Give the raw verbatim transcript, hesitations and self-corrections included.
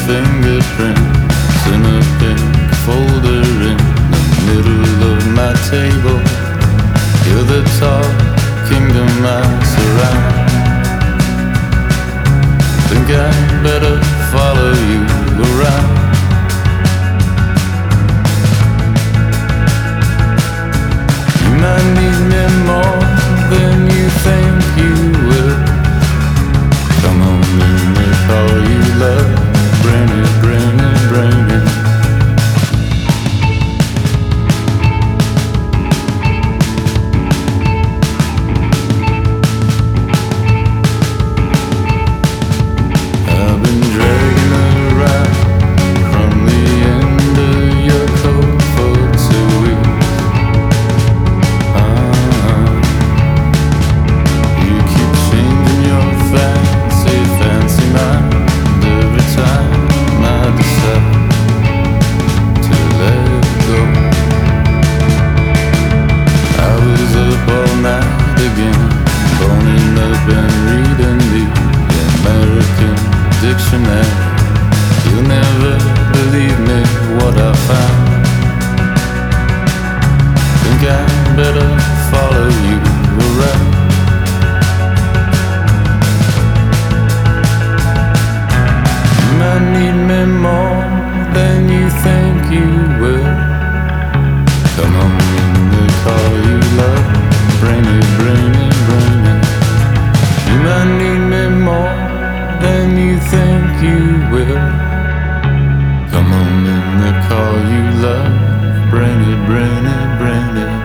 fingerprints in a pink folder in the middle of my table. You're the tall kingdom I surround. Think I better follow you around. You might need me more than you think you will. Come on, let me call you love. Bring it, bring it, bring it. I've been dragging around from the end of your coat for two weeks. uh-huh. You keep changing your fancy, fancy mind every time I decide to let it go. I was up all night again, boning up and reading the American dictionary. You'll never believe me what I found. Think I better follow you around. You might need me more than you think you will. Come on, let me call you love. Bring it, bring it, bring it. You might need me more than you think you will. Come on, let me call you love. Bring it, bring it, bring it.